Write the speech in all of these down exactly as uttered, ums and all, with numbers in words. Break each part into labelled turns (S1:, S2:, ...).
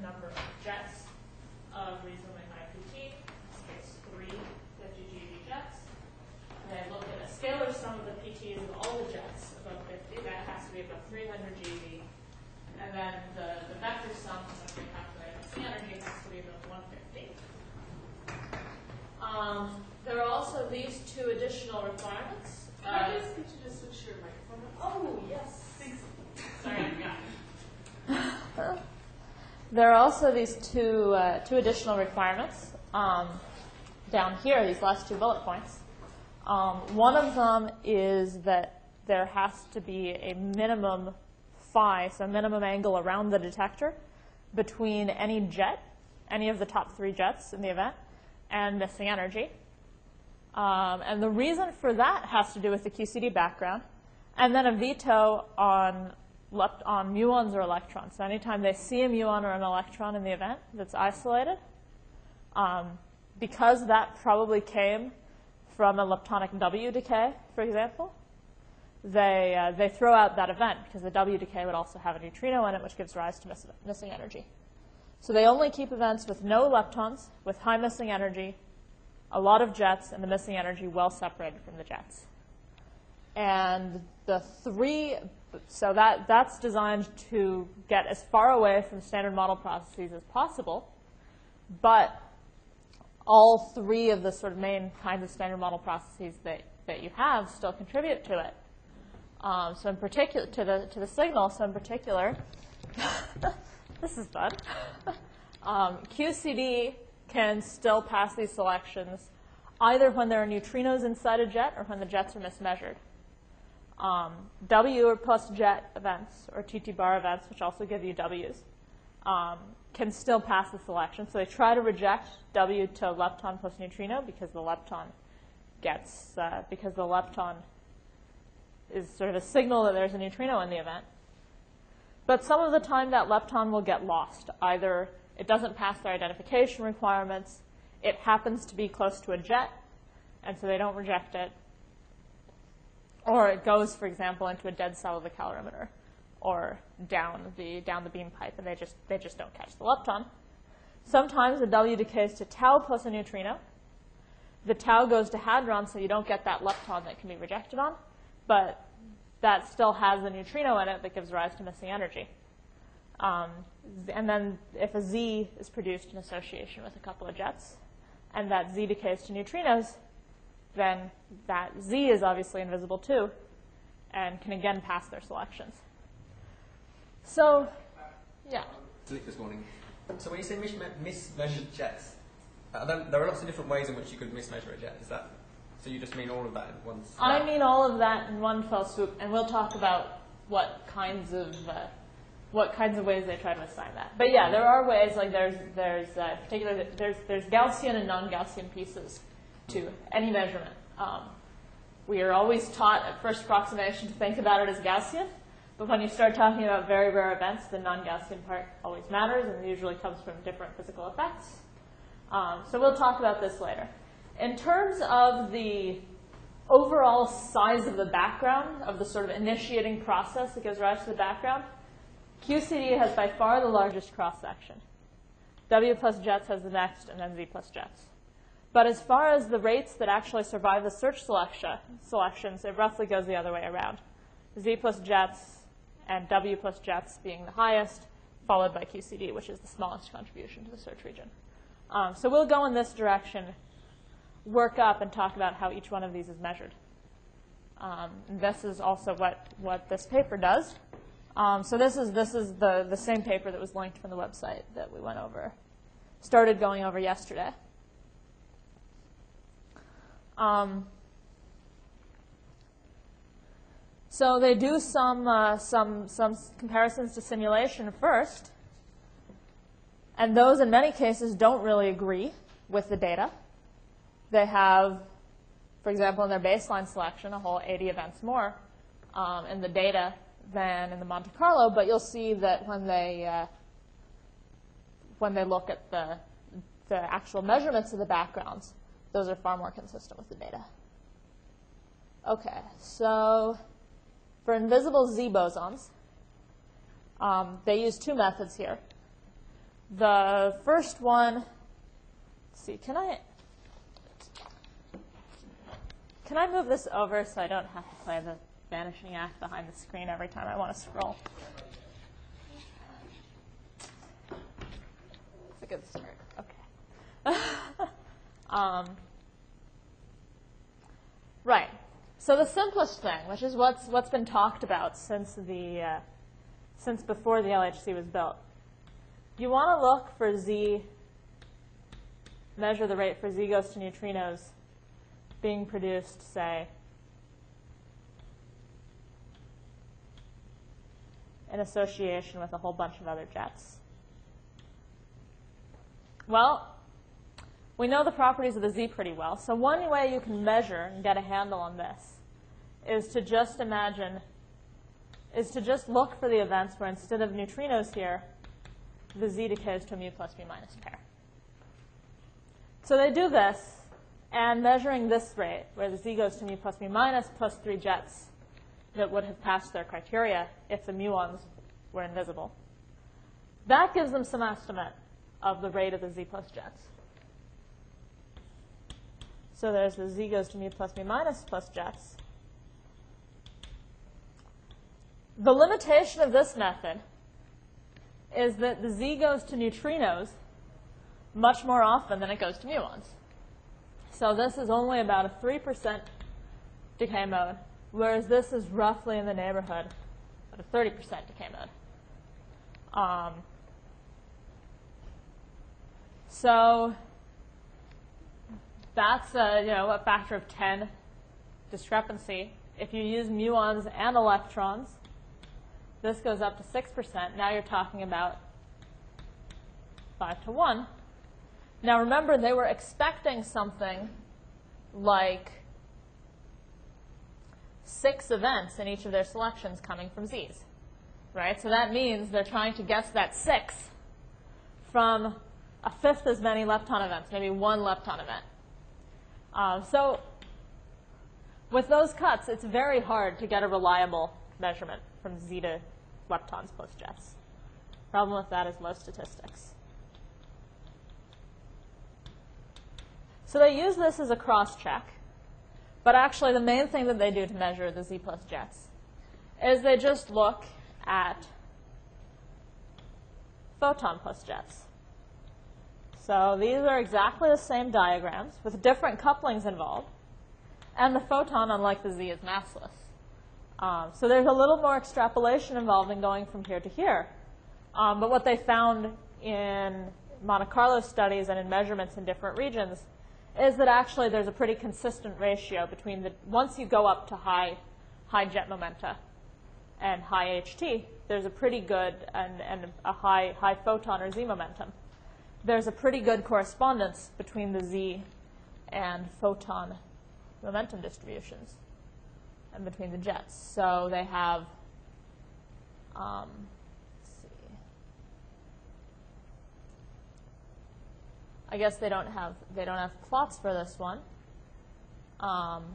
S1: number of jets of reasonably high P T, in this case three fifty GeV jets. And I look at a scalar sum of the P Ts of all the jets above fifty. That has to be above three hundred GeV. And then the, the vector sum, when we calculate missing energy, has to be above one fifty. Um, there are also these two additional requirements.
S2: Can
S1: uh,
S2: I just get you to switch your microphone up?
S1: Oh, yes.
S2: Thanks.
S1: Sorry, I forgot.
S3: There are also these two, uh, two additional requirements um, down here, these last two bullet points. Um, one of them is that there has to be a minimum phi, so minimum angle around the detector between any jet, any of the top three jets in the event, and missing energy. Um, and the reason for that has to do with the Q C D background, and then a veto on left on muons or electrons. So anytime they see a muon or an electron in the event that's isolated, um, because that probably came from a leptonic W decay, for example, they, uh, they throw out that event because the W decay would also have a neutrino in it, which gives rise to miss missing energy. So they only keep events with no leptons, with high missing energy, a lot of jets, and the missing energy well separated from the jets. And the three, so that, that's designed to get as far away from standard model processes as possible, but all three of the sort of main kinds of standard model processes that, that you have still contribute to it. Um, so in particular, to the, to the signal, so in particular, this is fun. um, Q C D can still pass these selections either when there are neutrinos inside a jet or when the jets are mismeasured. Um, W or plus jet events, or T T bar events, which also give you W's, um, can still pass the selection. So they try to reject W to lepton plus neutrino because the lepton gets, uh, because the lepton is sort of a signal that there's a neutrino in the event. But some of the time that lepton will get lost. Either it doesn't pass their identification requirements, it happens to be close to a jet, and so they don't reject it. Or it goes, for example, into a dead cell of the calorimeter, or down the down the beam pipe, and they just they just don't catch the lepton. Sometimes the W decays to tau plus a neutrino. The tau goes to hadron, so you don't get that lepton that can be rejected on, but that still has a neutrino in it that gives rise to missing energy. Um, and then if a Z is produced in association with a couple of jets, and that Z decays to neutrinos, then that Z is obviously invisible too, and can again pass their selections. So, yeah.
S4: This morning. So when you say mis mismeasured jets, uh, there, there are lots of different ways in which you could mismeasure a jet. Is that so? You just mean all of that at once?
S3: I mean all of that in one fell swoop, and we'll talk about what kinds of uh, what kinds of ways they try to assign that. But yeah, there are ways. Like there's there's uh, particularly there's there's Gaussian and non-Gaussian pieces to any measurement. Um, we are always taught at first approximation to think about it as Gaussian, but when you start talking about very rare events, the non-Gaussian part always matters, and it usually comes from different physical effects. Um, so we'll talk about this later. In terms of the overall size of the background, of the sort of initiating process that gives rise to the background, Q C D has by far the largest cross-section. W plus jets has the next, and then Z plus jets. But as far as the rates that actually survive the search selection, selections, it roughly goes the other way around. Z plus jets and W plus jets being the highest, followed by Q C D, which is the smallest contribution to the search region. Um, so we'll go in this direction, work up, and talk about how each one of these is measured. Um, and this is also what, what this paper does. Um, so this is, this is the, the same paper that was linked from the website that we went over, started going over yesterday. Um, so they do some, uh, some, some comparisons to simulation first, and those in many cases don't really agree with the data. They have, for example, in their baseline selection, a whole eighty events more um, in the data than in the Monte Carlo, but you'll see that when they, uh, when they look at the, the actual measurements of the backgrounds, those are far more consistent with the data. Okay, so for invisible Z bosons, um, they use two methods here. The first one, let's see, can I, can I move this over so I don't have to play the vanishing act behind the screen every time I want to scroll? It's a good start. Okay. um, right. So the simplest thing, which is what's what's been talked about since the uh, since before the L H C was built, you want to look for Z, measure the rate for Z goes to neutrinos being produced, say, in association with a whole bunch of other jets. Well, we know the properties of the Z pretty well, so one way you can measure and get a handle on this is to just imagine, is to just look for the events where instead of neutrinos here, the Z decays to a mu plus mu minus pair. So they do this, and measuring this rate, where the Z goes to mu plus mu minus plus three jets that would have passed their criteria if the muons were invisible, that gives them some estimate of the rate of the Z plus jets. So there's the Z goes to mu plus mu minus plus jets. The limitation of this method is that the Z goes to neutrinos much more often than it goes to muons. So this is only about a three percent decay mode, whereas this is roughly in the neighborhood of a thirty percent decay mode. Um, so that's a, you know, a factor of ten discrepancy. If you use muons and electrons, this goes up to six percent. Now you're talking about five to one. Now remember, they were expecting something like six events in each of their selections coming from Z's, right? So that means they're trying to guess that six from a fifth as many lepton events, maybe one lepton event. Um, so with those cuts, it's very hard to get a reliable measurement from Z to leptons plus jets. Problem with that is low statistics. So they use this as a cross-check, but actually the main thing that they do to measure the Z plus jets is they just look at photon plus jets. So these are exactly the same diagrams with different couplings involved, and the photon, unlike the Z, is massless. Um, so there's a little more extrapolation involved in going from here to here. Um, but what they found in Monte Carlo studies and in measurements in different regions is that actually there's a pretty consistent ratio between the, once you go up to high, high jet momenta and high H T, there's a pretty good, and, and a high, high photon or Z momentum. There's a pretty good correspondence between the Z and photon momentum distributions and between the jets. So they have, um, let's see. I guess they don't have they don't have plots for this one. Um,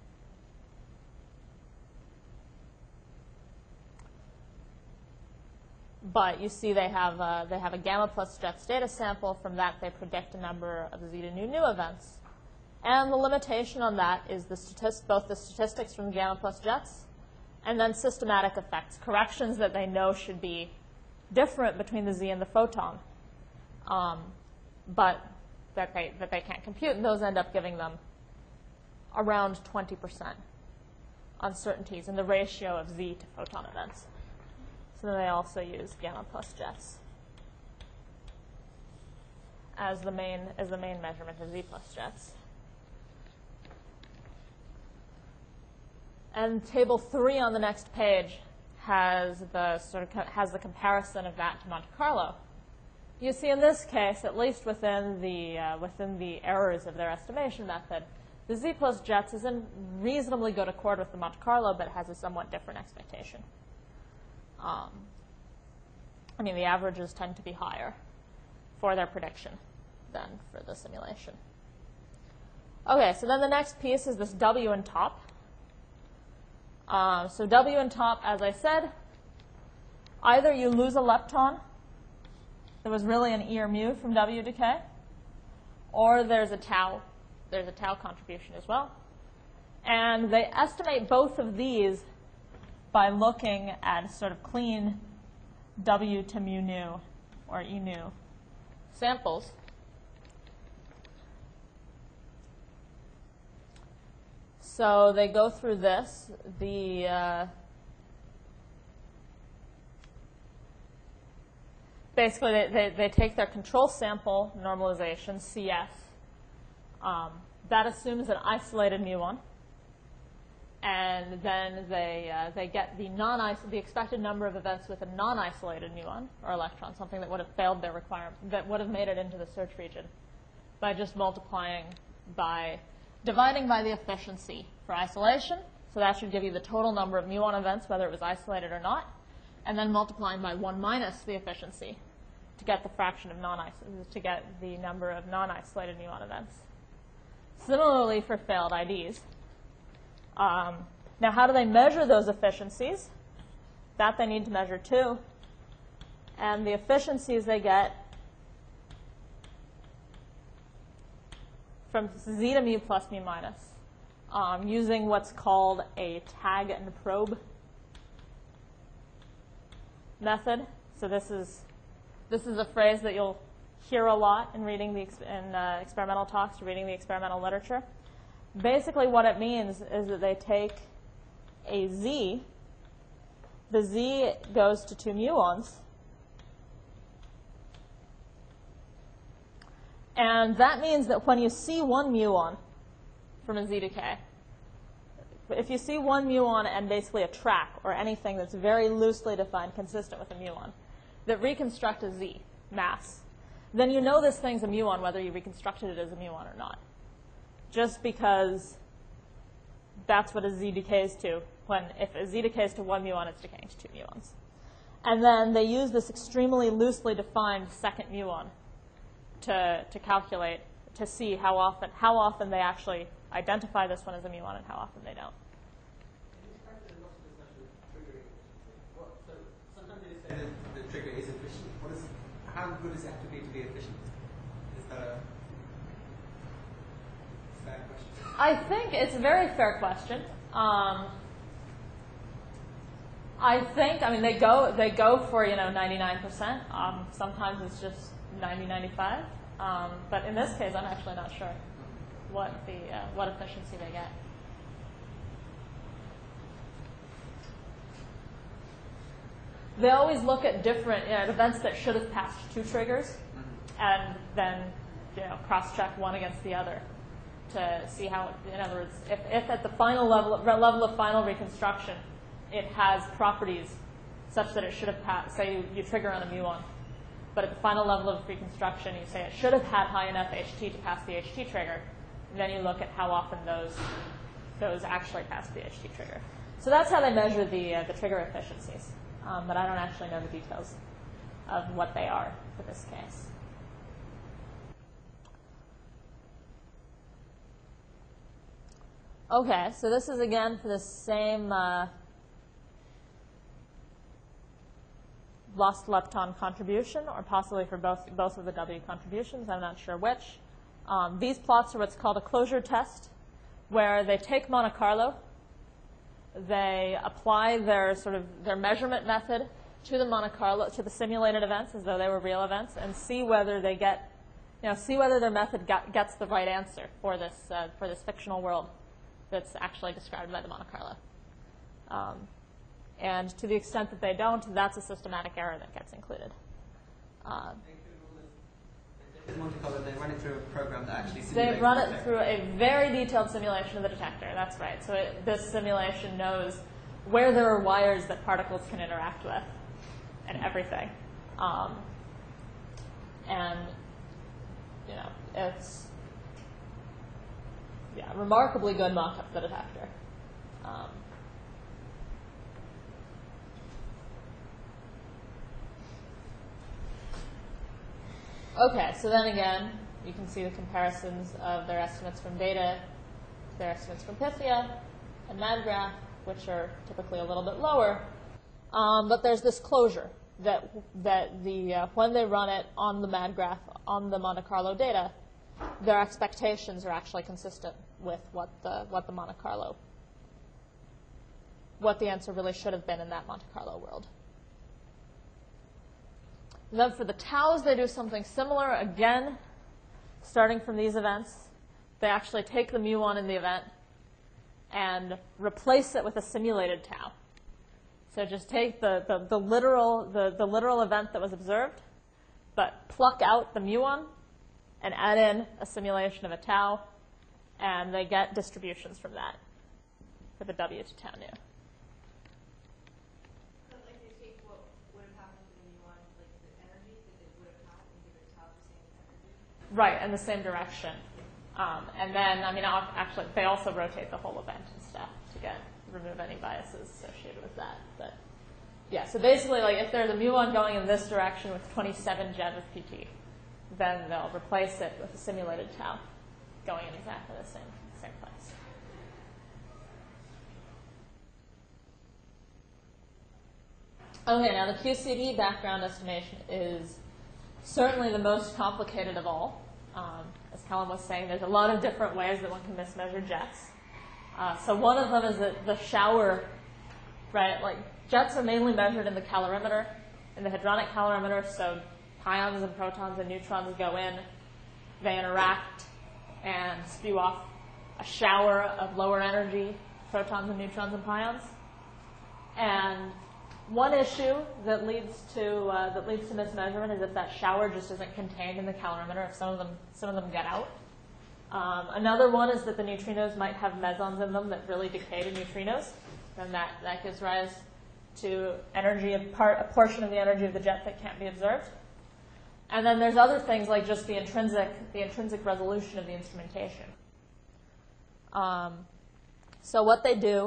S3: but you see they have a, they have a gamma plus jets data sample. From that they predict a number of Z to nu nu events. And the limitation on that is the statist both the statistics from gamma plus jets and then systematic effects, corrections that they know should be different between the Z and the photon, um, but that they, that they can't compute. And those end up giving them around twenty percent uncertainties in the ratio of Z to photon events. So then they also use gamma plus jets as the main, as the main measurement of Z plus jets. And table three on the next page has the sort of has the comparison of that to Monte Carlo. You see, in this case, at least within the uh, within the errors of their estimation method, the Z plus jets is in reasonably good accord with the Monte Carlo, but has a somewhat different expectation. Um, I mean, the averages tend to be higher for their prediction than for the simulation. Okay, so then the next piece is this W in top. Um, so W in top, as I said, either you lose a lepton there was really an E or mu from W decay, or there's a tau, there's a tau contribution as well. And they estimate both of these by looking at sort of clean W to mu nu or E nu samples. So they go through this. The uh, basically they, they, they take their control sample normalization, C S. Um, that assumes an isolated muon. And then they, uh, they get the, non the expected number of events with a non-isolated muon, or electron, something that would have failed their requirement, that would have made it into the search region, by just multiplying by, dividing by the efficiency for isolation. So that should give you the total number of muon events, whether it was isolated or not, and then multiplying by one minus the efficiency to get the fraction of non-isolated, to get the number of non-isolated muon events. Similarly for failed I Ds. Um, now, how do they measure those efficiencies? That they need to measure too. And the efficiencies they get from zeta mu plus mu minus um, using what's called a tag and probe method. So this is this is a phrase that you'll hear a lot in reading the ex in uh, experimental talks, reading the experimental literature. Basically, what it means is that they take a Z. The Z goes to two muons. And that means that when you see one muon from a Z decay, if you see one muon and basically a track or anything that's very loosely defined consistent with a muon, that reconstruct a Z mass, then you know this thing's a muon whether you reconstructed it as a muon or not. Just because that's what a Z decays to. When if a Z decays to one muon, it's decaying to two muons. And then they use this extremely loosely defined second muon to, to calculate, to see how often, how often they actually identify this one as a muon and how often they don't.
S4: Sometimes they say that the trigger is efficient. What is, how good does it have to be to be efficient? Is that a fair question?
S3: I think it's a very fair question. Um, I think, I mean, they go they go for, you know, ninety-nine percent. Um, sometimes it's just ninety, ninety-five. Um, but in this case, I'm actually not sure what the uh, what efficiency they get. They always look at different, you know, events that should have passed two triggers, and then, you know, cross-check one against the other to see how, in other words, if, if at the final level, level of final reconstruction, it has properties such that it should have passed, say you, you trigger on a muon, but at the final level of reconstruction, you say it should have had high enough H T to pass the H T trigger, and then you look at how often those, those actually pass the H T trigger. So that's how they measure the, uh, the trigger efficiencies, um, but I don't actually know the details of what they are for this case. Okay, so this is again for the same uh, lost lepton contribution, or possibly for both, both of the W contributions. I'm not sure which. Um, these plots are what's called a closure test, where they take Monte Carlo, they apply their sort of their measurement method to the Monte Carlo, to the simulated events as though they were real events, and see whether they get, you know, see whether their method get, gets the right answer for this uh, for this fictional world that's actually described by the Monte Carlo. Um, and to the extent that they don't, that's a systematic error that gets included. Uh,
S4: Monte Carlo, they run it through a program that actually simulates.
S3: They run it through a very detailed simulation of the detector. That's right. So it, this simulation knows where there are wires that particles can interact with and everything. Um, and, you know, it's yeah, remarkably good mock-up of the detector. Um, okay, so then again, you can see the comparisons of their estimates from data, their estimates from Pythia and MadGraph, which are typically a little bit lower. Um, but there's this closure. that that the uh, when they run it on the MADGraph on the Monte Carlo data, their expectations are actually consistent with what the what the Monte Carlo what the answer really should have been in that Monte Carlo world. And then for the taus, they do something similar. Again, starting from these events, they actually take the mu one in the event and replace it with a simulated tau. So just take the, the, the, literal, the, the literal event that was observed, but pluck out the mu one and add in a simulation of a tau, and they get distributions from that for the W to tau nu.
S2: But like they take what would have happened to the mu one, like the energy that it would have had, and give it tau the same energy.
S3: Right, in the same direction. Um, and then, I mean, I'll actually, they also rotate the whole event and stuff to get remove any biases associated with that. But yeah, so basically, like if there's a mu one going in this direction with twenty-seven jet of P T, then they'll replace it with a simulated tau going in exactly the same same place. Okay, now the Q C D background estimation is certainly the most complicated of all. Um, as Kellen was saying, there's a lot of different ways that one can mismeasure jets. Uh, so one of them is the, the shower, right? Like jets are mainly measured in the calorimeter, in the hadronic calorimeter. So pions and protons and neutrons go in, they interact, and spew off a shower of lower energy protons and neutrons and pions. And one issue that leads to uh, that leads to mismeasurement is if that shower just isn't contained in the calorimeter. If some of them some of them get out. Um, another one is that the neutrinos might have mesons in them that really decay to neutrinos, and that that gives rise to energy a part a portion of the energy of the jet that can't be observed. And then there's other things like just the intrinsic the intrinsic resolution of the instrumentation. Um, so what they do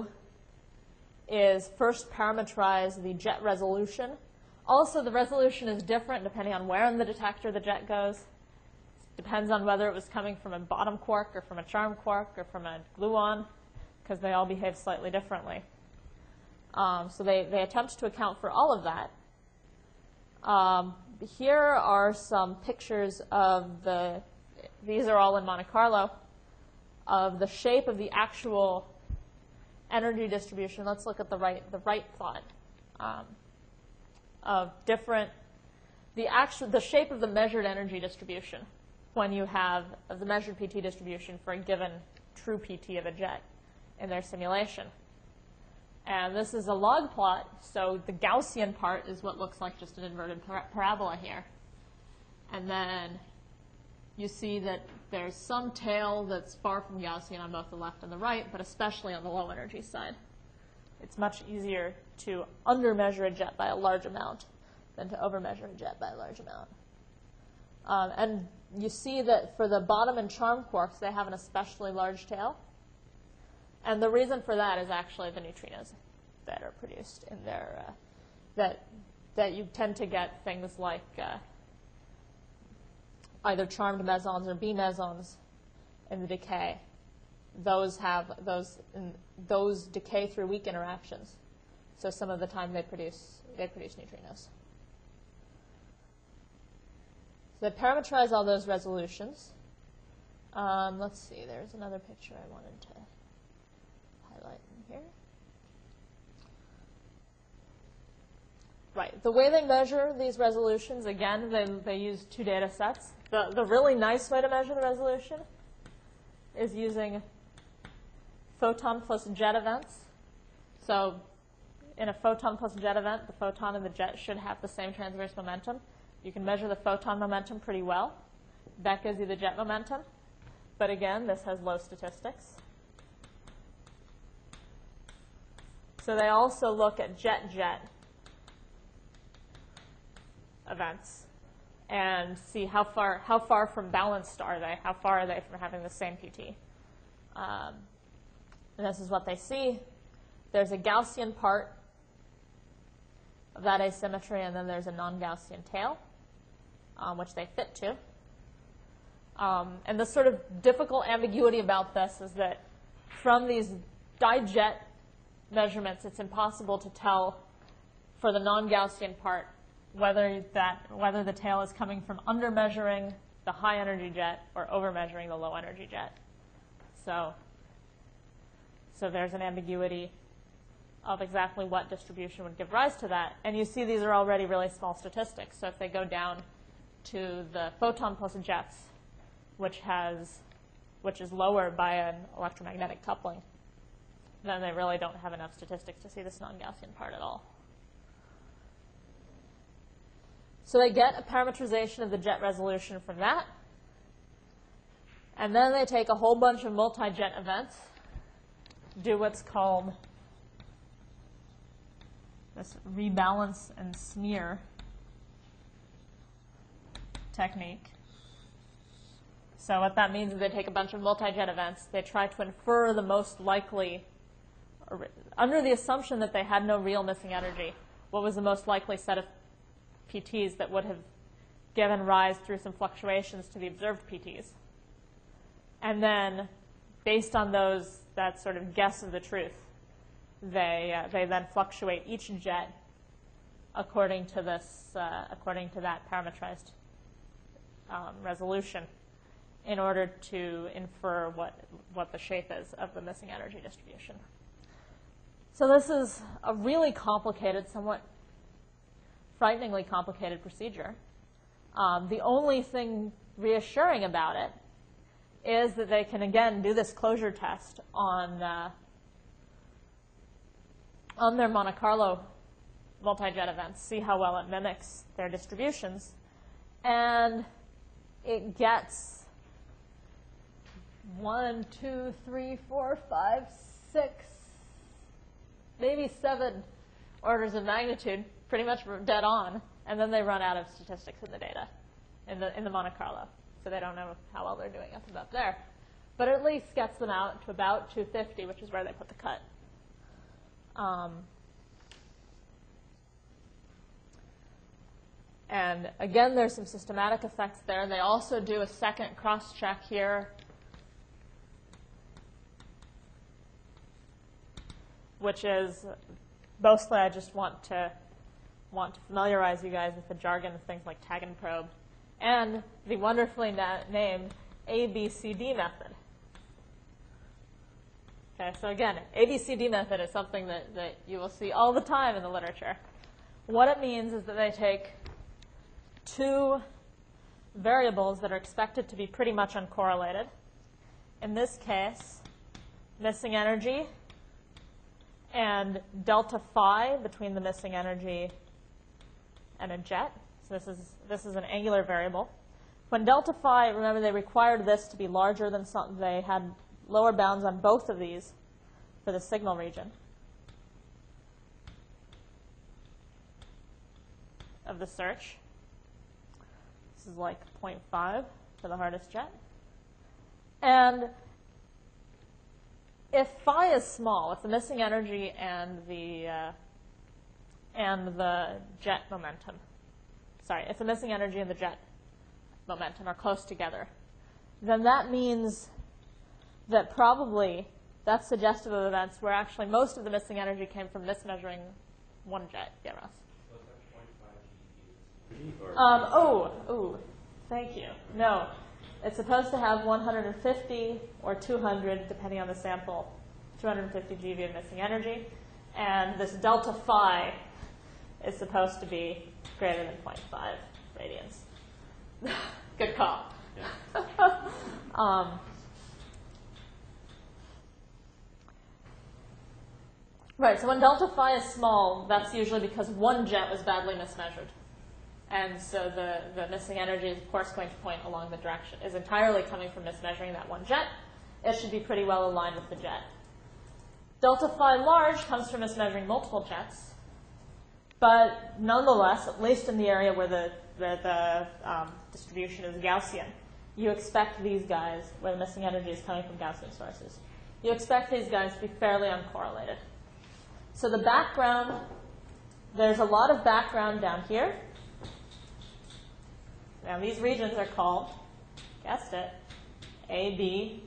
S3: is first parameterize the jet resolution. Also, the resolution is different depending on where in the detector the jet goes. It depends on whether it was coming from a bottom quark or from a charm quark or from a gluon, because they all behave slightly differently. Um, so they, they attempt to account for all of that. Um, here are some pictures of the, these are all in Monte Carlo, of the shape of the actual energy distribution. Let's look at the right, the right plot um, of different, the actual, the shape of the measured energy distribution when you have the measured P T distribution for a given true P T of a jet in their simulation. And this is a log plot, so the Gaussian part is what looks like just an inverted par parabola here. And then you see that there's some tail that's far from Gaussian on both the left and the right, but especially on the low energy side. It's much easier to undermeasure a jet by a large amount than to overmeasure a jet by a large amount. Um, and you see that for the bottom and charm quarks, they have an especially large tail. And the reason for that is actually the neutrinos that are produced in their, uh, that, that you tend to get things like uh, either charmed mesons or B mesons in the decay. Those have those in, those decay through weak interactions. So some of the time they produce they produce neutrinos. So they parameterize all those resolutions. Um, let's see. There's another picture I wanted to highlight in here. Right. The way they measure these resolutions, again, they, they use two data sets. The, the really nice way to measure the resolution is using photon plus jet events. So in a photon plus jet event, the photon and the jet should have the same transverse momentum. You can measure the photon momentum pretty well. That gives you the jet momentum. But again, this has low statistics. So they also look at jet-jet events and see how far how far from balanced are they, how far are they from having the same P T. Um, and this is what they see. There's a Gaussian part of that asymmetry, and then there's a non-Gaussian tail, um, which they fit to. Um, and the sort of difficult ambiguity about this is that from these di-jet measurements, it's impossible to tell for the non-Gaussian part whether that whether the tail is coming from under measuring the high energy jet or over measuring the low energy jet. So, so there's an ambiguity of exactly what distribution would give rise to that. And you see these are already really small statistics. So if they go down to the photon plus jets, which has which is lower by an electromagnetic coupling, then they really don't have enough statistics to see this non-Gaussian part at all. So they get a parametrization of the jet resolution from that. And then they take a whole bunch of multi-jet events, do what's called this rebalance and smear technique. So what that means is they take a bunch of multi-jet events, they try to infer the most likely, or under the assumption that they had no real missing energy, what was the most likely set of P Ts that would have given rise through some fluctuations to the observed P Ts. And then, based on those, that sort of guess of the truth, they, uh, they then fluctuate each jet according to this, uh, according to that parametrized um, resolution, in order to infer what, what the shape is of the missing energy distribution. So this is a really complicated, somewhat frighteningly complicated procedure. Um, the only thing reassuring about it is that they can, again, do this closure test on, uh, on their Monte Carlo multi-jet events, see how well it mimics their distributions. And it gets one, two, three, four, five, six, maybe seven orders of magnitude, pretty much dead on, and then they run out of statistics in the data, in the, in the Monte Carlo. So they don't know how well they're doing up above there. But it at least gets them out to about two fifty, which is where they put the cut. Um, and again, there's some systematic effects there. They also do a second cross-check here, which is mostly I just want to want to familiarize you guys with the jargon of things like tag and probe and the wonderfully na named A B C D method. Okay, so again, A B C D method is something that, that you will see all the time in the literature. What it means is that they take two variables that are expected to be pretty much uncorrelated. In this case, missing energy and delta phi between the missing energy and a jet. So this is, this is an angular variable. When delta phi, remember they required this to be larger than something, they had lower bounds on both of these for the signal region of the search. This is like zero point five for the hardest jet. And if phi is small, if the missing energy and the uh, and the jet momentum, sorry, if the missing energy and the jet momentum are close together, then that means that probably that's suggestive of events where actually most of the missing energy came from mismeasuring one jet. Yeah, Ross. Um, oh, oh, thank you. No, it's supposed to have one hundred fifty or two hundred, depending on the sample, two hundred fifty G V of missing energy. And this delta phi is supposed to be greater than zero point five radians. Good call. Yeah. um, right, so when delta phi is small, that's usually because one jet was badly mismeasured. And so the, the missing energy is, of course, going to point along the direction, is entirely coming from mismeasuring that one jet. It should be pretty well aligned with the jet. Delta phi large comes from mismeasuring multiple jets. But nonetheless, at least in the area where the, the, the um, distribution is Gaussian, you expect these guys, where the missing energy is coming from Gaussian sources, you expect these guys to be fairly uncorrelated. So the background, there's a lot of background down here. Now these regions are called, guessed it, A, B,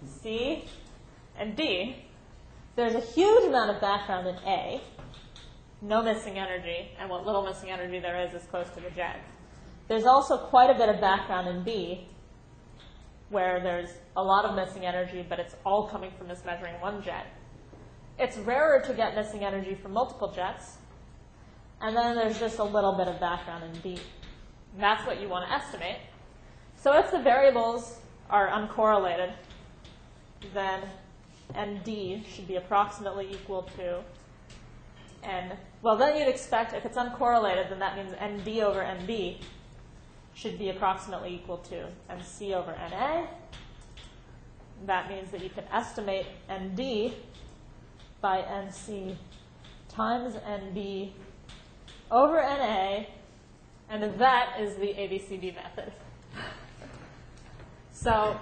S3: C, and D. There's a huge amount of background in A, no missing energy, and what little missing energy there is is close to the jet. There's also quite a bit of background in B, where there's a lot of missing energy, but it's all coming from this measuring one jet. It's rarer to get missing energy from multiple jets, and then there's just a little bit of background in B. And that's what you want to estimate. So if the variables are uncorrelated, then N D should be approximately equal to N. Well, then you'd expect, if it's uncorrelated, then that means N D over N B should be approximately equal to N C over N A. That means that you can estimate N D by N C times N B over N A, and that is the A B C D method. So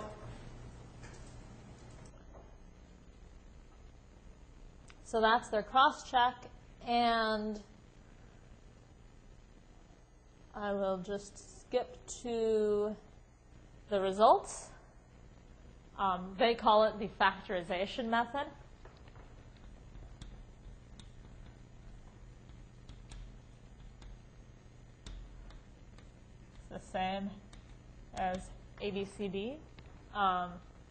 S3: So that's their cross-check, and I will just skip to the results. Um, they call it the factorization method. It's the same as A B C D. Um,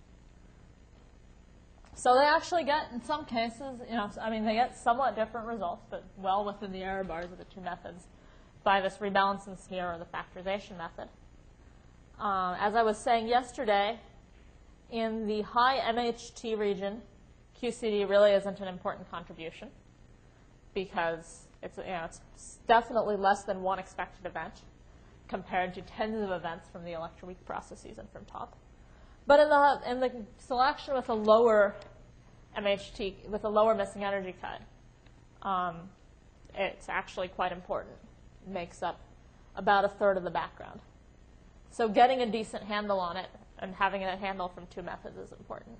S3: So they actually get, in some cases, you know, I mean, they get somewhat different results, but well within the error bars of the two methods by this rebalancing smear or the factorization method. Um, as I was saying yesterday, in the high M H T region, Q C D really isn't an important contribution because it's, you know, it's definitely less than one expected event compared to tens of events from the electroweak processes and from top. But in the, in the selection with a lower M H T, with a lower missing energy cut, um, it's actually quite important. It makes up about a third of the background. So getting a decent handle on it and having a handle from two methods is important.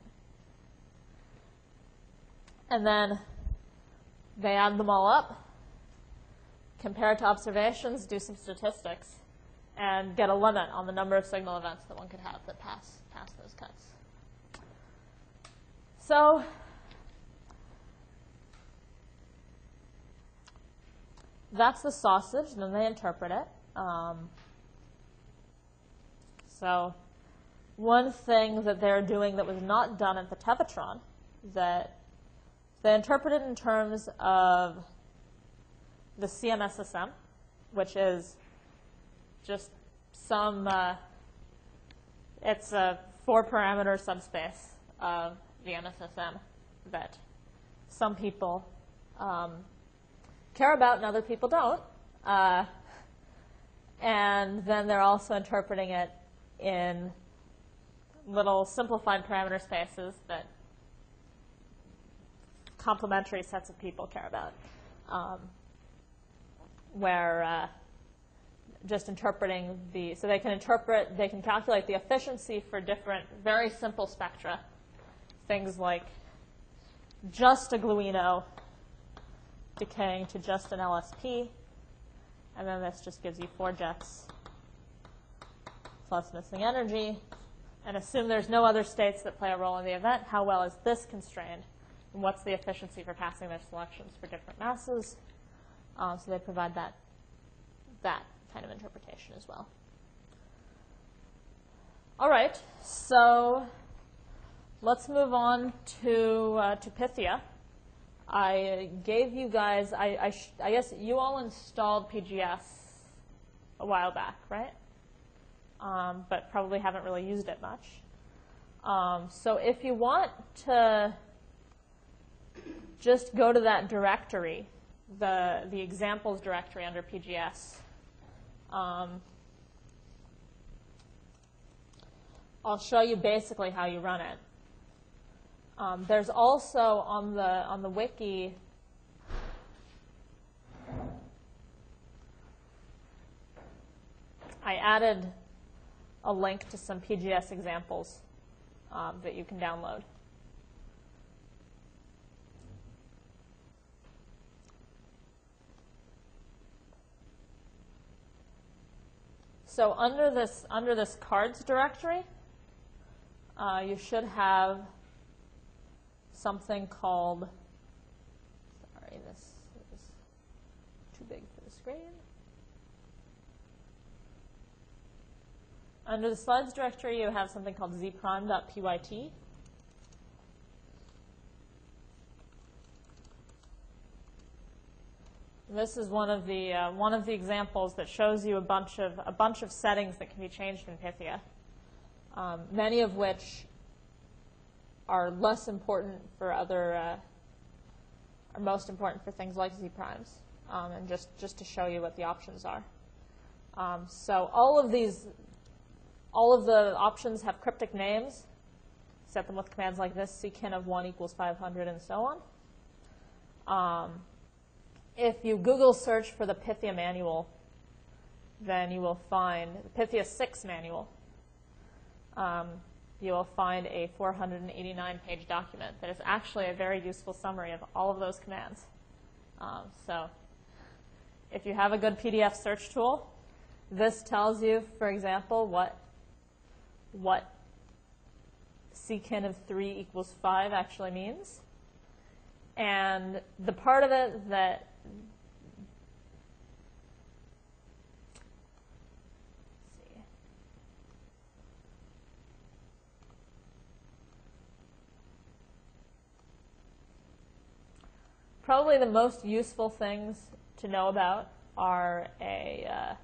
S3: And then they add them all up, compare it to observations, do some statistics, and get a limit on the number of signal events that one could have that pass past those cuts. So that's the sausage, and then they interpret it. Um, so one thing that they're doing that was not done at the Tevatron is that they interpret it in terms of the C M S S M, which is just some, uh, it's a four-parameter subspace of the M S S M that some people um, care about and other people don't. Uh, and then they're also interpreting it in little simplified parameter spaces that complementary sets of people care about, um, where uh, just interpreting the, so they can interpret, they can calculate the efficiency for different very simple spectra, things like just a gluino decaying to just an L S P, and then this just gives you four jets plus missing energy, and assume there's no other states that play a role in the event. How well is this constrained? And what's the efficiency for passing their selections for different masses? Um, so they provide that, that kind of interpretation as well. All right, so let's move on to, uh, to Pythia. I gave you guys, I, I, sh I guess you all installed P G S a while back, right? Um, but probably haven't really used it much. Um, so if you want to just go to that directory, the, the examples directory under P G S, um, I'll show you basically how you run it. Um, there's also on the on the wiki I added a link to some P G S examples um, that you can download. So under this under this cards directory, uh, you should have something called, sorry, this is too big for the screen. Under the slides directory, you have something called zprime.pyt. This is one of the uh, one of the examples that shows you a bunch of a bunch of settings that can be changed in Pythia, um, many of which are less important for other, uh, are most important for things like z primes, um, and just just to show you what the options are. Um, so all of these, all of the options have cryptic names. Set them with commands like this: ckin of one equals five hundred, and so on. Um, If you Google search for the Pythia manual, then you will find the Pythia six manual. Um, you will find a four hundred eighty-nine page document that is actually a very useful summary of all of those commands. Um, so if you have a good P D F search tool, this tells you, for example, what, what ckin of three equals five actually means. And the part of it that let's see. Probably the most useful things to know about are a uh,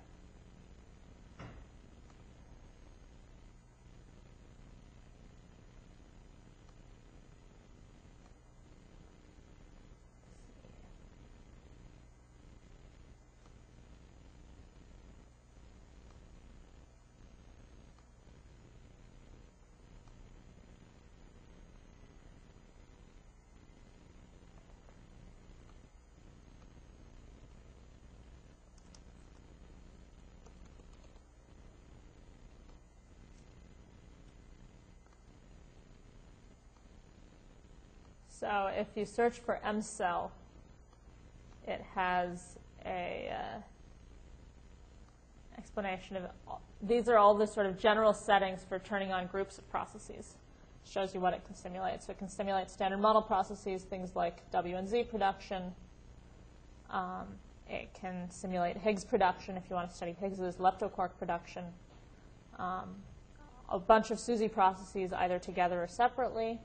S3: So if you search for mcell, it has a uh, explanation of, all, these are all the sort of general settings for turning on groups of processes. It shows you what it can simulate. So it can simulate standard model processes, things like W and Z production. Um, it can simulate Higgs production if you want to study Higgs's leptoquark production. Um, a bunch of SUSY processes either together or separately.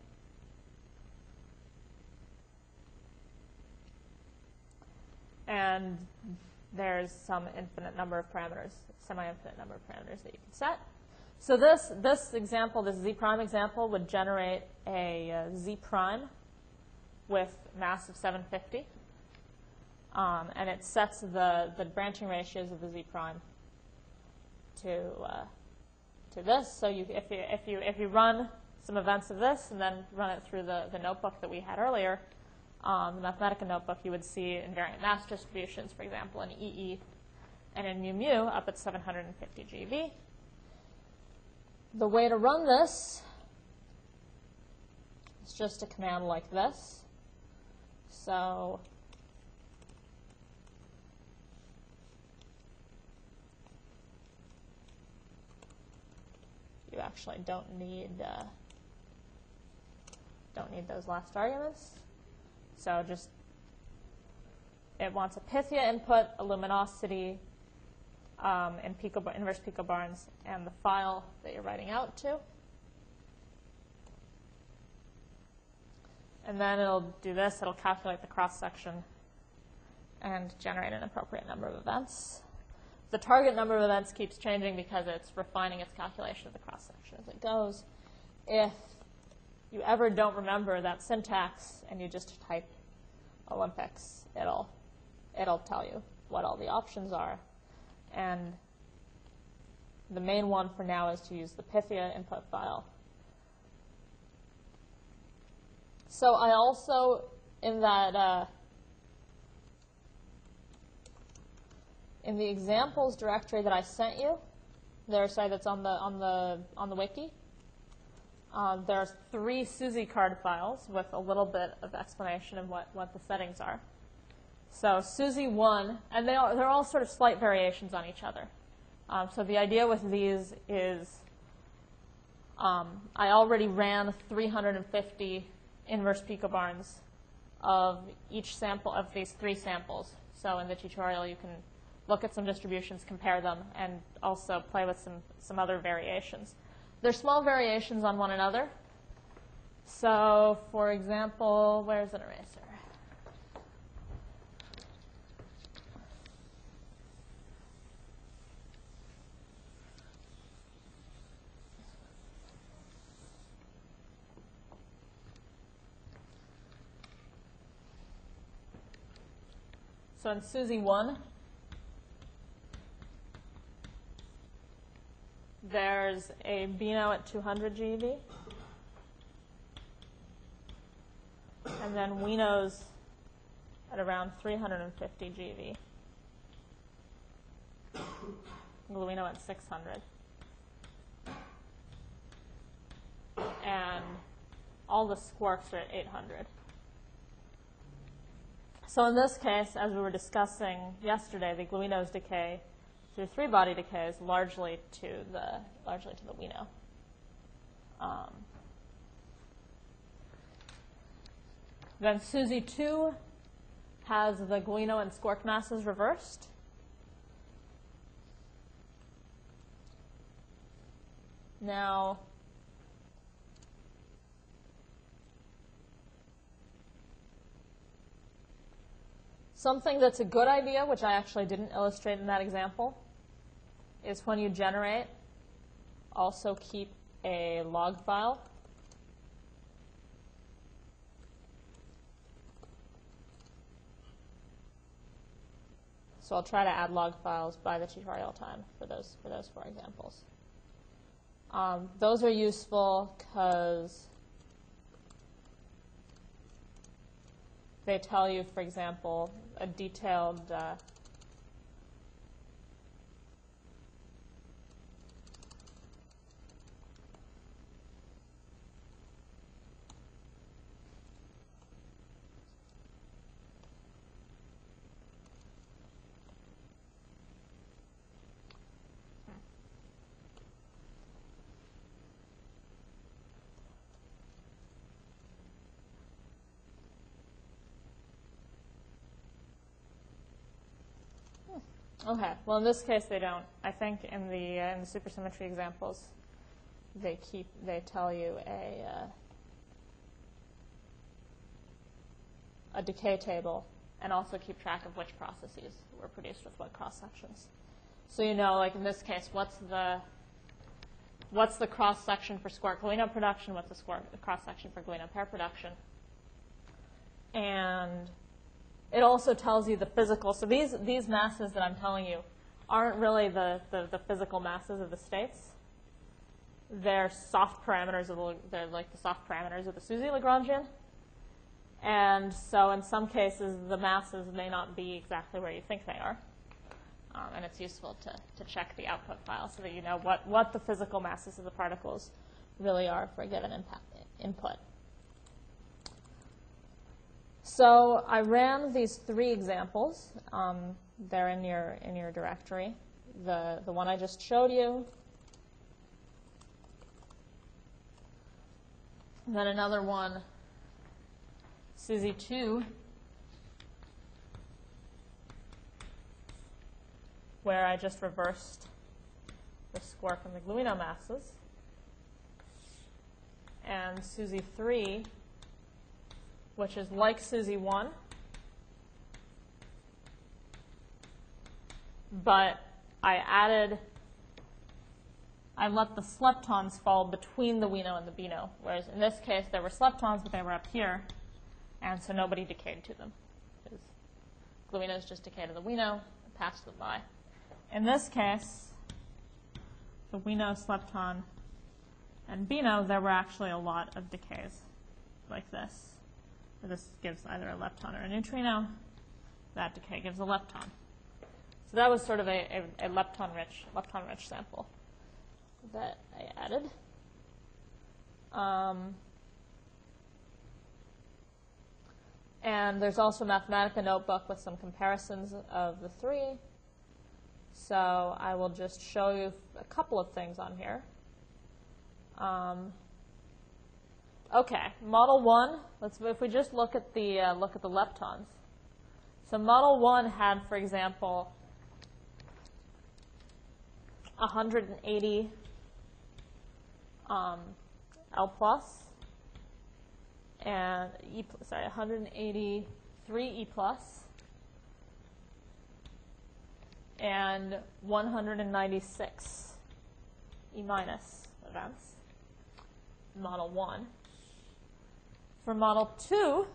S3: And there's some infinite number of parameters, semi-infinite number of parameters that you can set. So this, this example, this Z prime example, would generate a uh, Z prime with mass of seven hundred fifty. Um, and it sets the, the branching ratios of the Z prime to, uh, to this. So you, if, you, if, you, if you run some events of this and then run it through the, the notebook that we had earlier, Um, the Mathematica notebook, you would see invariant mass distributions, for example, in E E and in mu mu up at seven hundred fifty G eV. The way to run this is just a command like this. So you actually don't need uh, don't need those last arguments. So just, it wants a Pythia input, a luminosity um, in pico, inverse picobarns, and the file that you're writing out to. And then it'll do this. It'll calculate the cross-section and generate an appropriate number of events. The target number of events keeps changing because it's refining its calculation of the cross-section as it goes. If you ever don't remember that syntax and you just type Olympics, it'll it'll tell you what all the options are. And the main one for now is to use the Pythia input file. So I also, in that uh, in the examples directory that I sent you, there, sorry, that's on the on the on the wiki. Uh, there are three SUSY card files with a little bit of explanation of what, what the settings are. So SUSY one, and they are, they're all sort of slight variations on each other. Um, so the idea with these is um, I already ran three hundred fifty inverse picobarns of each sample of these three samples. So in the tutorial, you can look at some distributions, compare them, and also play with some, some other variations. They're small variations on one another. So for example, where's an eraser? So in SUSY one, there's a Beano at two hundred G eV, and then Winos at around three hundred fifty G eV. Gluino at six hundred. And all the squarks are at eight hundred. So in this case, as we were discussing yesterday, the gluinos decay through three-body decays largely to the largely to the Wino. Um, then SUSY two has the gluino and squark masses reversed. Now, something that's a good idea, which I actually didn't illustrate in that example, is when you generate, also keep a log file. So I'll try to add log files by the tutorial time for those, for those four examples. Um, those are useful because they tell you, for example, a detailed uh, Okay. Well, in this case, they don't. I think in the uh, in the supersymmetry examples, they keep they tell you a uh, a decay table, and also keep track of which processes were produced with what cross sections. So you know, like in this case, what's the what's the cross section for squark gluino production? What's the squark cross section for gluino pair production? And it also tells you the physical. So these, these masses that I'm telling you aren't really the, the, the physical masses of the states. They're soft parameters of the, they're like the soft parameters of the SUSY Lagrangian. And so in some cases, the masses may not be exactly where you think they are. Um, and it's useful to, to check the output file so that you know what, what the physical masses of the particles really are for a given impact, input. So I ran these three examples. Um, they're in your in your directory. The the one I just showed you. And then another one, SUSY two, where I just reversed the squark and the gluino masses. And SUSY three, which is like SUSY one, but I added, I let the sleptons fall between the Wino and the Beano, whereas in this case there were sleptons, but they were up here, and so nobody decayed to them. Because gluinos just decay to the Wino and pass them by. In this case, the Wino, slepton, and Beano, there were actually a lot of decays like this. This gives either a lepton or a neutrino. That decay gives a lepton. So that was sort of a, a, a lepton-rich lepton-rich sample that I added. Um, and there's also a Mathematica notebook with some comparisons of the three. So I will just show you a couple of things on here. Um, Okay, model one. Let's if we just look at the uh, look at the leptons. So model one had, for example, one hundred eighty um, L plus, and E, sorry, one hundred eighty-three E plus, and one hundred ninety-six E minus events, model one. For model two,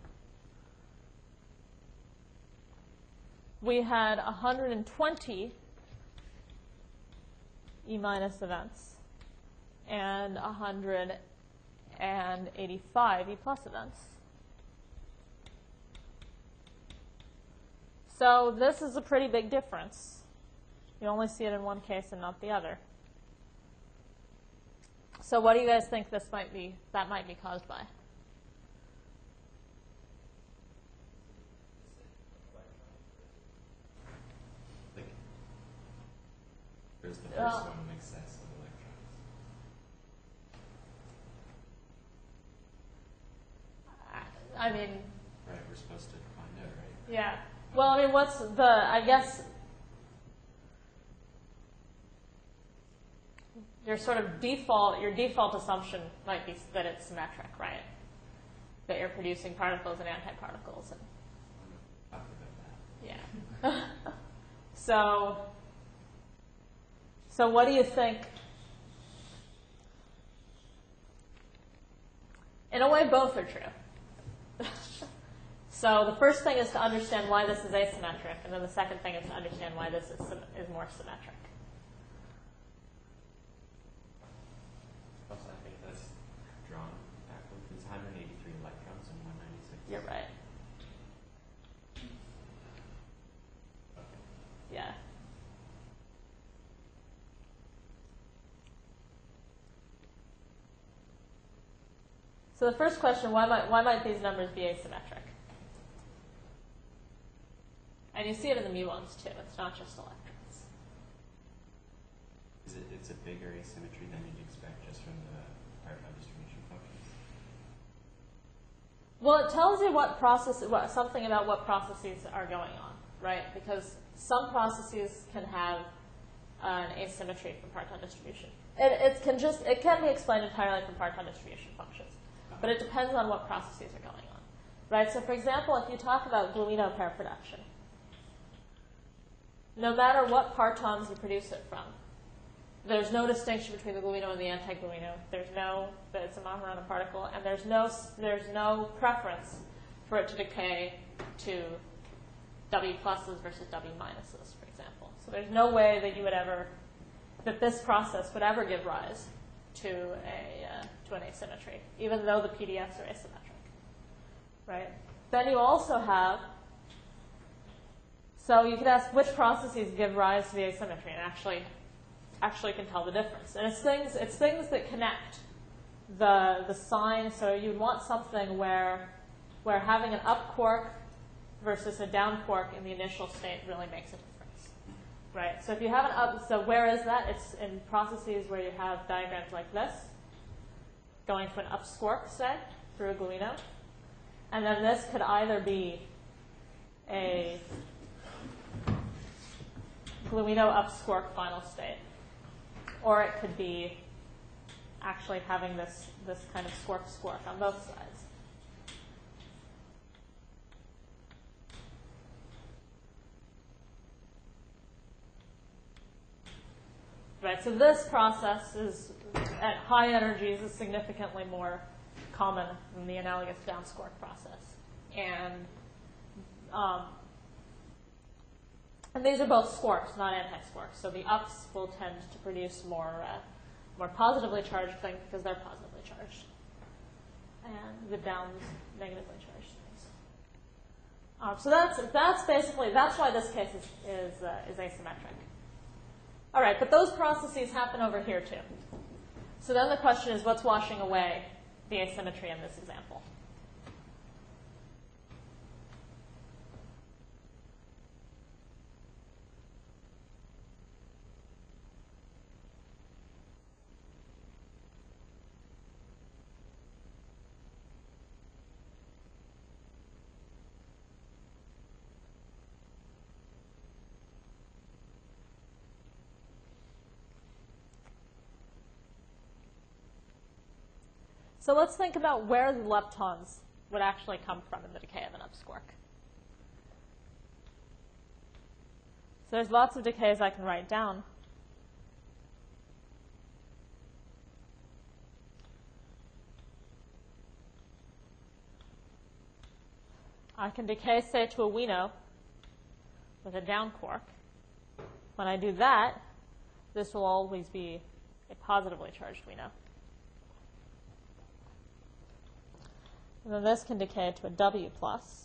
S3: we had one hundred twenty E minus events and one hundred eighty-five E plus events. So this is a pretty big difference. You only see it in one case and not the other. So what do you guys think this might be, that might be caused by?
S5: Like, there's the first
S3: Well-
S5: one in excess of electrons.
S3: I mean,
S5: Right, we're supposed to find out, right?
S3: yeah. Well, I mean, what's the, I guess, your sort of default, your default assumption might be that it's symmetric, right? That you're producing particles and antiparticles. And,
S5: Talk about that.
S3: yeah. so, so what do you think? In a way, both are true. So the first thing is to understand why this is asymmetric, and then the second thing is to understand why this is, sym- is more symmetric.
S5: Also, I think that's drawn backwards. There's one hundred eighty-three electrons and one hundred ninety-six.
S3: You're right. Yeah. So the first question, why might, why might these numbers be asymmetric? And you see it in the muons too. It's not just electrons.
S5: Is it, it's a bigger asymmetry than you'd expect just from the parton distribution functions?
S3: Well, it tells you what process, what, something about what processes are going on, right? Because some processes can have an asymmetry from parton distribution. It, it can just, it can be explained entirely from parton distribution functions, but it depends on what processes are going on, right? So, for example, if you talk about gluino pair production, no matter what partons you produce it from, there's no distinction between the gluino and the anti-gluino. There's no, it's a monomer particle, and there's no, there's no preference for it to decay to W pluses versus W minuses, for example. So there's no way that you would ever, that this process would ever give rise to a uh, to an asymmetry, even though the P D Fs are asymmetric, right? Then you also have, so you could ask which processes give rise to the asymmetry, and actually, actually can tell the difference. And it's things, it's things that connect the the sign. So you'd want something where where having an up quark versus a down quark in the initial state really makes a difference, right? So if you have an up, so where is that? It's in processes where you have diagrams like this, going to an up squark, say, through a gluino. And then this could either be a gluino up squark final state, or it could be actually having this, this kind of squark squark on both sides. Right, so this process is, at high energies, is significantly more common than the analogous down squark process. And um, and these are both squarks, not anti-squarks. So the ups will tend to produce more uh, more positively charged things because they're positively charged, and the downs negatively charged things. Um, so that's that's basically that's why this case is is, uh, is asymmetric. All right, but those processes happen over here too. So then the question is, what's washing away the asymmetry in this example? So let's think about where the leptons would actually come from in the decay of an up squark. So there's lots of decays I can write down. I can decay, say, to a Wino with a down quark. When I do that, this will always be a positively charged Wino. And then this can decay to a W plus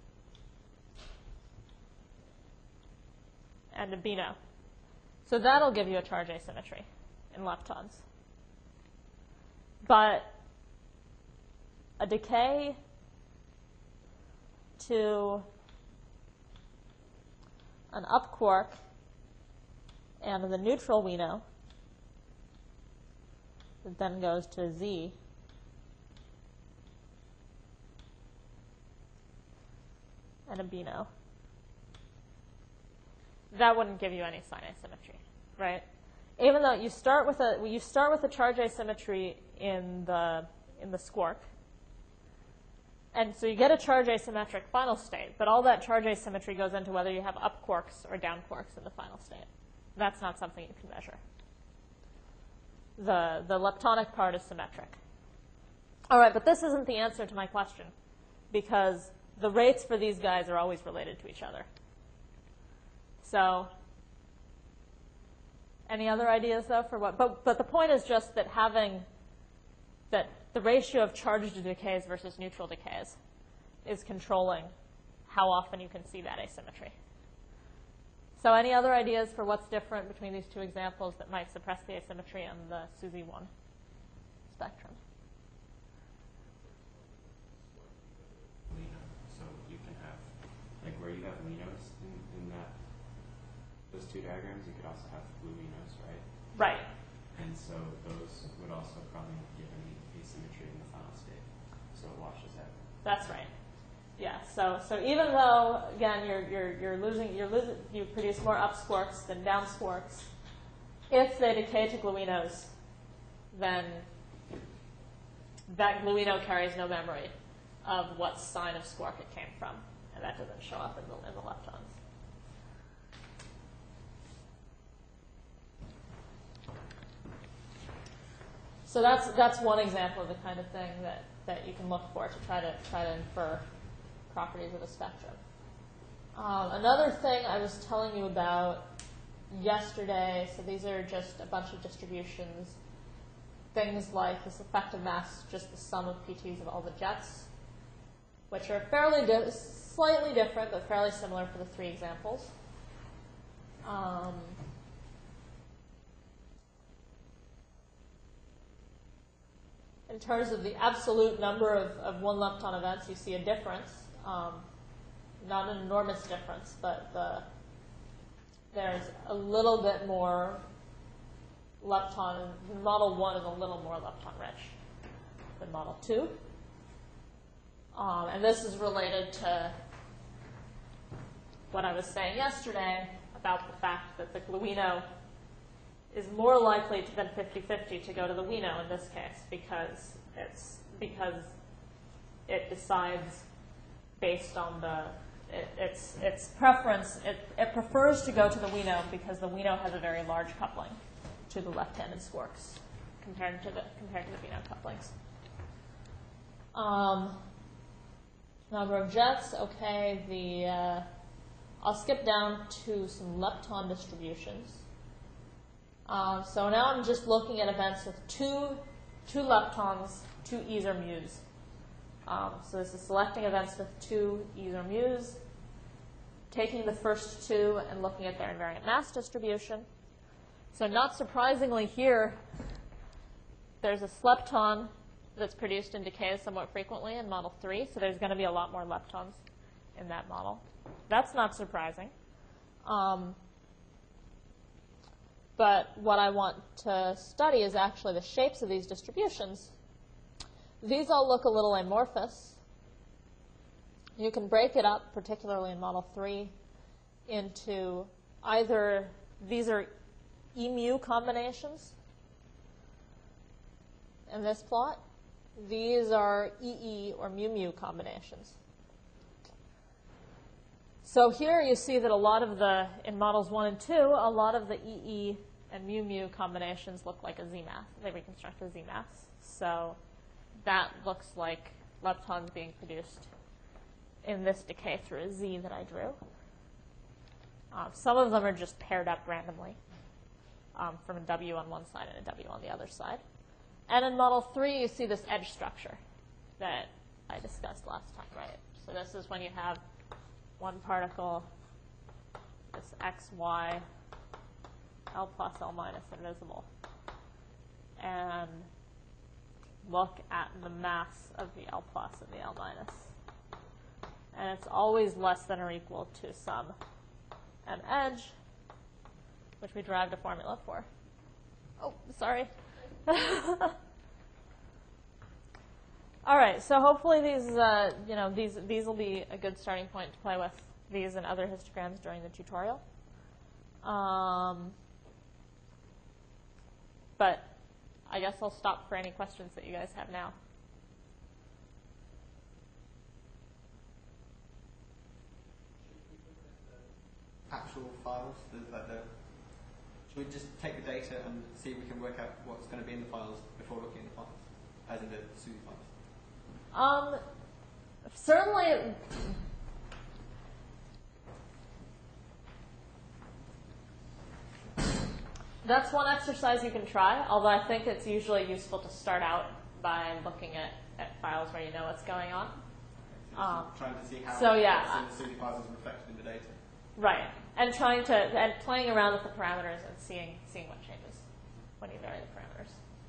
S3: and a Bino. So that'll give you a charge asymmetry in leptons. But a decay to an up quark and the neutral Wino that then goes to a Z and a Bino. That wouldn't give you any sign asymmetry, right? Even though you start with a you start with a charge asymmetry in the in the squark, and so you get a charge asymmetric final state, but all that charge asymmetry goes into whether you have up quarks or down quarks in the final state. That's not something you can measure. The the leptonic part is symmetric. All right, but this isn't the answer to my question, because the rates for these guys are always related to each other. So, any other ideas, though, for what? But, but the point is just that having that the ratio of charged decays versus neutral decays is controlling how often you can see that asymmetry. So any other ideas for what's different between these two examples that might suppress the asymmetry on the S U S Y one spectrum?
S5: Lino. So you can have, like where you have Linos in, in that, those two diagrams, you could also have blue Linos, right?
S3: Right.
S5: And so those would also probably give any asymmetry in the final state. So it washes out.
S3: That's right. Yeah. So so even though again you're you're you're losing you're losing you produce more up squarks than down squarks, if they decay to gluinos, then that gluino carries no memory of what sign of squark it came from, and that doesn't show up in the in the leptons. So that's that's one example of the kind of thing that, that you can look for to try to try to infer properties of a spectrum. Um, another thing I was telling you about yesterday, so these are just a bunch of distributions, things like this effective mass, just the sum of P Ts of all the jets, which are fairly di slightly different but fairly similar for the three examples. Um, In terms of the absolute number of, of one lepton events, you see a difference. Um, not an enormous difference, but the, there's a little bit more lepton. Model one is a little more lepton rich than model two. Um, and this is related to what I was saying yesterday about the fact that the gluino is more likely to, than fifty fifty to go to the Wino in this case, because it's because it decides based on the it, its its preference. It, it prefers to go to the Wino because the Wino has a very large coupling to the left-handed squarks compared to the compared to the Wino couplings. Um, number of jets. Okay, the uh, I'll skip down to some lepton distributions. Um, so now I'm just looking at events with two, two leptons, two E's or mu's. Um, so this is selecting events with two E's or mu's, taking the first two and looking at their invariant mass distribution. So not surprisingly here, there's a lepton that's produced in decays somewhat frequently in model three, so there's going to be a lot more leptons in that model. That's not surprising. Um, But what I want to study is actually the shapes of these distributions. These all look a little amorphous. You can break it up, particularly in model three, into either these are E mu combinations in this plot, these are E E or mu mu combinations. So here you see that a lot of the, in models one and two, a lot of the E E and mu mu combinations look like a Z mass. They reconstruct a Z mass. So that looks like leptons being produced in this decay through a Z that I drew. Uh, some of them are just paired up randomly um, from a W on one side and a W on the other side. And in model three, you see this edge structure that I discussed last time, right? So this is when you have one particle, this X, Y, L plus, L minus invisible. And look at the mass of the L plus and the L minus. And it's always less than or equal to some M edge, which we derived a formula for. Oh, sorry. All right, so hopefully these, uh, you know, these these will be a good starting point to play with these and other histograms during the tutorial. Um, but I guess I'll stop for any questions that you guys have now.
S4: Actual files, the, like the, should we just take the data and see if we can work out what's going to be in the files before looking at the files, as in the SUSY files?
S3: Um, certainly, that's one exercise you can try, although I think it's usually useful to start out by looking at, at files where you know what's going on.
S4: So
S3: Um,
S4: trying to see how
S3: so, yeah,
S4: what's in the SUSY files is reflected in the data.
S3: Right, and trying to, and playing around with the parameters and seeing, seeing what changes when you vary the parameters.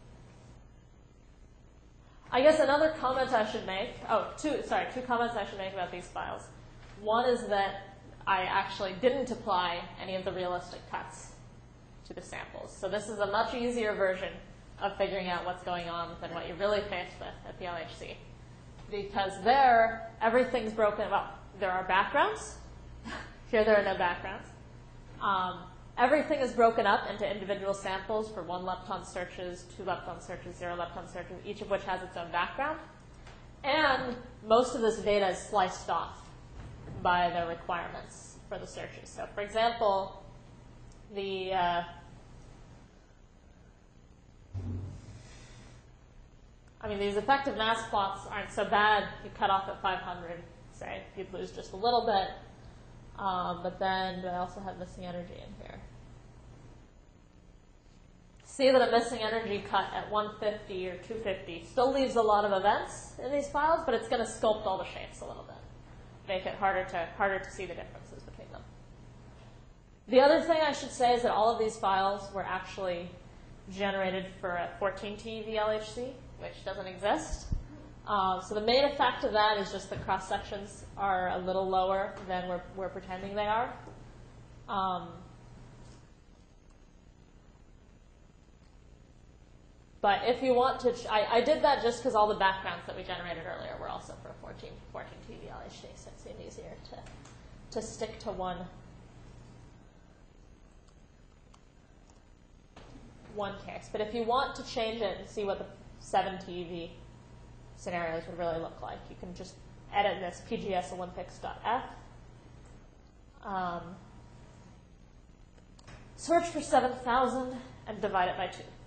S3: I guess another comment I should make, oh, two, sorry, two comments I should make about these files. One is that I actually didn't apply any of the realistic cuts to the samples. So this is a much easier version of figuring out what's going on than what you're really faced with at the L H C. Because there, everything's broken, well, there are backgrounds. Here there are no backgrounds. Um, everything is broken up into individual samples for one lepton searches, two lepton searches, zero lepton searches, each of which has its own background. And most of this data is sliced off by the requirements for the searches. So for example, the uh, I mean, these effective mass plots aren't so bad. You cut off at five hundred, say, you'd lose just a little bit. Um, but then, do I also have missing energy in here? See that a missing energy cut at one fifty or two fifty still leaves a lot of events in these files, but it's going to sculpt all the shapes a little bit, make it harder to harder to see the differences between them. The other thing I should say is that all of these files were actually generated for a fourteen T eV L H C, which doesn't exist. Um, so the main effect of that is just the cross sections are a little lower than we're, we're pretending they are. Um, but if you want to, ch I, I did that just because all the backgrounds that we generated earlier were also for a fourteen T eV L H C, so it seemed easier to, to stick to one, one case. But if you want to change it and see what the seven T eV scenarios would really look like, you can just edit this P G S Olympics dot F. Um, search for seven thousand and divide it by two.